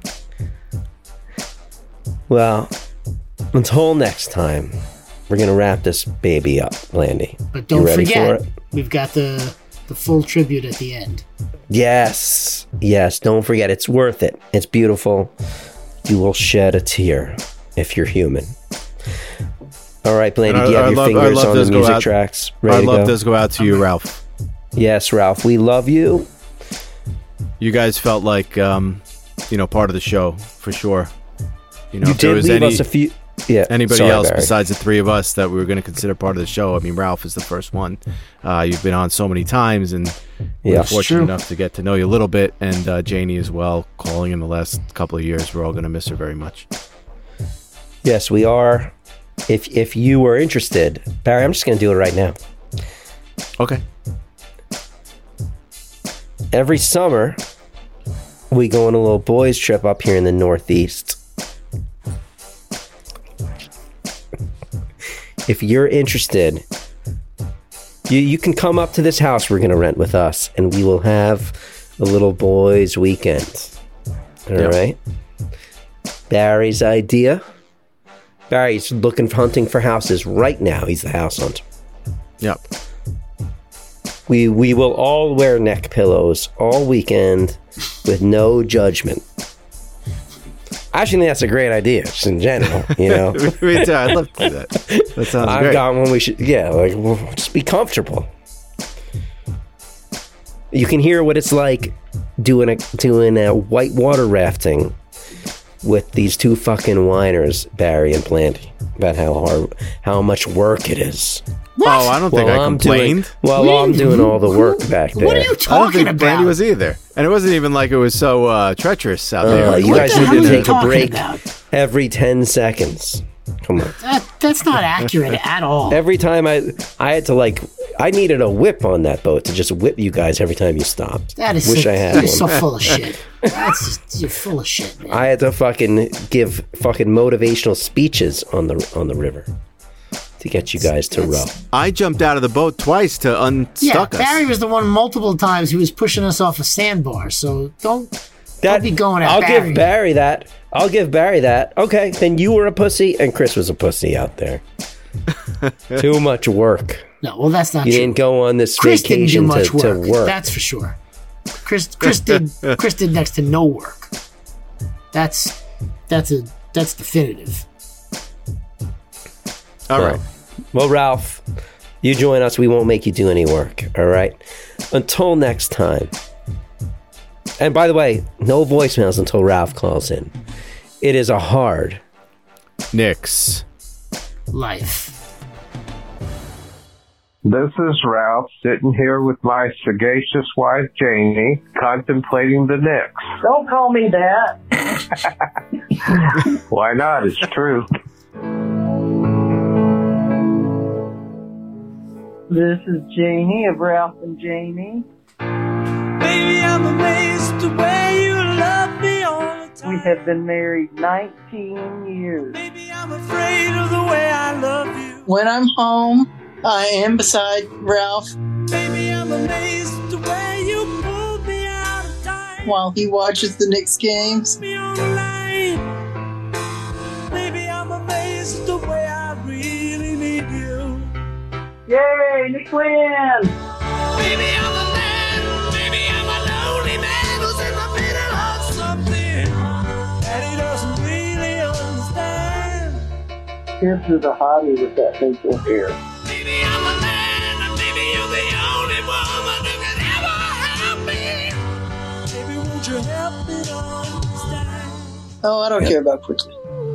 Well, until next time, we're gonna wrap this baby up, Blandy. But don't ready forget, for it? we've got the full tribute at the end. Yes. Don't forget, it's worth it. It's beautiful. You will shed a tear if you're human. All right, Blandy, do you have your fingers on the music tracks ready to go? Our love does go out to you, Ralph. Yes, Ralph, we love you. You guys felt like, part of the show, for sure. You did leave us a few... Yeah, anybody sorry, else Barry. besides the three of us that we were going to consider part of the show? I mean, Ralph is the first one. You've been on so many times, and we're fortunate enough to get to know you a little bit, and Janie as well, calling in the last couple of years. We're all going to miss her very much. Yes, we are. If you are interested, Barry, I'm just going to do it right now. Okay. Every summer, we go on a little boys' trip up here in the Northeast. If you're interested, you can come up to this house we're going to rent with us, and we will have a little boys' weekend. All right? Barry's idea. Barry's hunting for houses right now. He's the house hunter. Yep. We will all wear neck pillows all weekend with no judgment. I actually think that's a great idea, just in general, you know? Me too. I'd love to do that. That sounds I've great. got one we should, we'll just be comfortable. You can hear what it's like doing a whitewater rafting with these two fucking whiners, Barry and Planty, about how much work it is. What? Oh, I don't think I complained. I'm doing all the work back there. What are you I don't talking think about? Brandy was either. And it wasn't even like it was so treacherous out there. You guys the need hell to are you take a talking break about? every 10 seconds. Come on. That's not accurate at all. Every time I had to I needed a whip on that boat to just whip you guys every time you stopped. That is Wish I had you're one. so full of shit. You're full of shit, man. I had to fucking give fucking motivational speeches on the river to get you guys to row. I jumped out of the boat twice to unstuck us. Barry was the one multiple times who was pushing us off a sandbar. So don't be going at I'll Barry. give Barry that. Okay, then you were a pussy and Chris was a pussy out there. Too much work. No, well, that's not You true. didn't go on this Chris didn't do vacation much to work. work. That's for sure. Chris did next to no work. That's definitive. All right. Well, Ralph, you join us. We won't make you do any work. All right. Until next time. And by the way, no voicemails until Ralph calls in. It is a hard Knicks life. This is Ralph sitting here with my sagacious wife, Janie, contemplating the Knicks. Don't call me that. Why not? It's true. This is Janie of Ralph and Janie. Baby, I'm amazed the way you love me all the time. We have been married 19 years. Baby, I'm afraid of the way I love you. When I'm home, I am beside Ralph Baby, I'm amazed the way you pull me out of time. while he watches the Knicks games. Me on the line. Baby, I'm amazed the way I really need you. Yay, Nick win! Baby, I'm a man. Baby, I'm a lonely man who's in the middle of something that he doesn't really understand. This is a hottie with that facial hair. Baby, I'm a man, and baby, you're the only woman who can ever help me. Baby, won't you help me to understand? Oh, I don't care about Putin.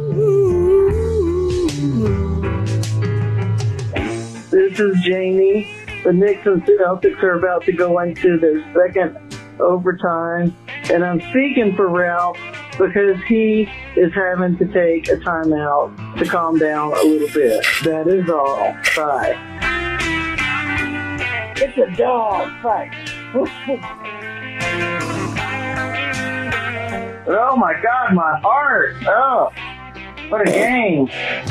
This is Janie. The Knicks and Celtics are about to go into their second overtime, and I'm speaking for Ralph because he is having to take a timeout to calm down a little bit. That is all. Bye. It's a dog fight. Oh my God, my heart. Oh, what a game.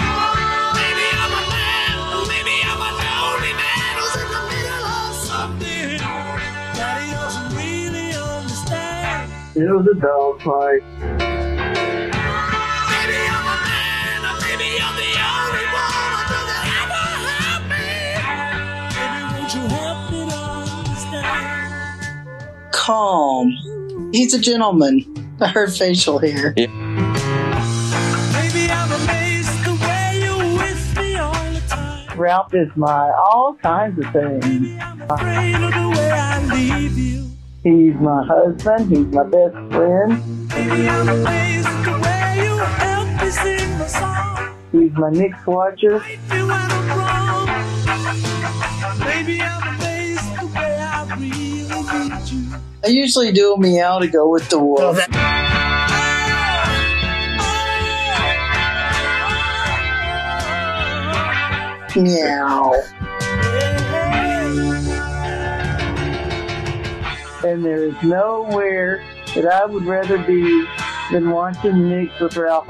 It was a dog fight. Calm. He's a gentleman. I heard facial hair. Baby, I'm amazed the way you with me all the time. Ralph is my all kinds of things. Afraid of the way I leave you. He's my husband. He's my best friend. Baby, I'm amazed the way you help me sing my song. He's my Knicks watcher. Right you when I'm wrong. Baby, I'm amazed the way I really need you. I usually do a meow to go with the wolf. Meow. And there is nowhere that I would rather be than watching Knicks with Ralph.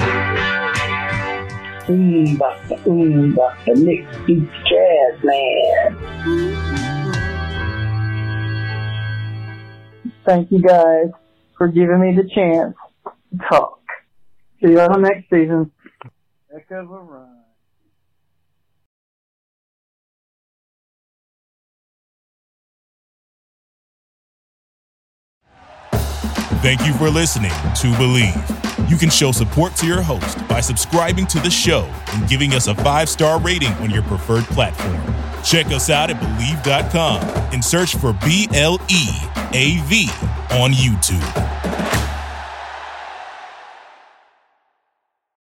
The Knicks beats Jazz, man. Thank you guys for giving me the chance to talk. See you on the next season. Heck of a run. Thank you for listening to Believe. You can show support to your host by subscribing to the show and giving us a 5-star rating on your preferred platform. Check us out at Believe.com and search for BLEAV on YouTube.